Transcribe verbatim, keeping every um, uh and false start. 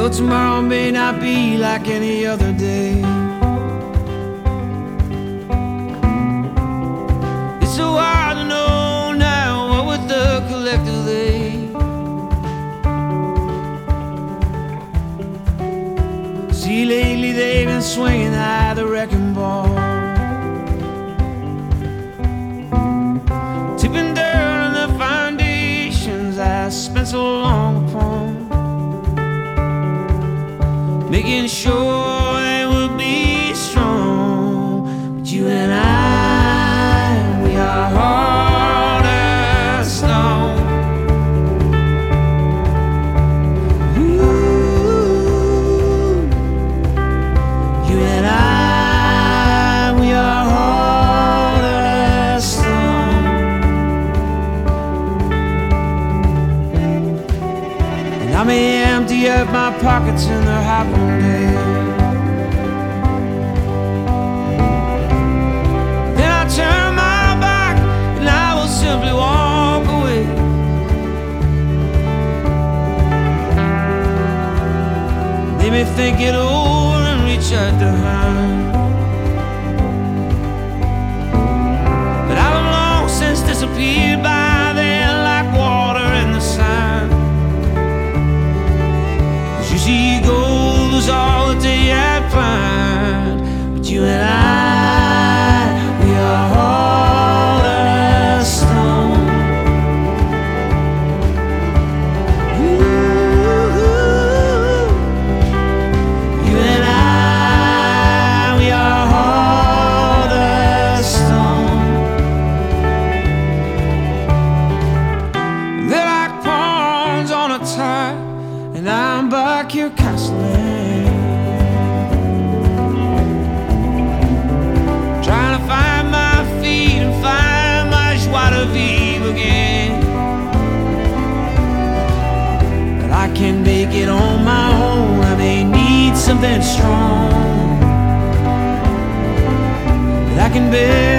Though tomorrow may not be like any other day. It's so hard to know now what with the collective they. See, lately they've been swinging high the wrecking ball, tipping dirt on the foundations I spent so long upon, making sure they would be strong. But you and I, we are hard as stone. Ooh, you and I, we are hard as stone. And I may empty up my pockets in the hot one day, then I turn my back and I will simply walk away. They may think it over and reach out their hand, but I've long since disappeared by then like water in the sand. You see, gold was all that they had planned, but you and I, we are hard as stone. Ooh, you and I, we are hard as stone. They're like pawns on a tide, and I'm back here castling, trying to find my feet and find my joie de vivre again. But I can make it on my own. I may need something strong that I can bear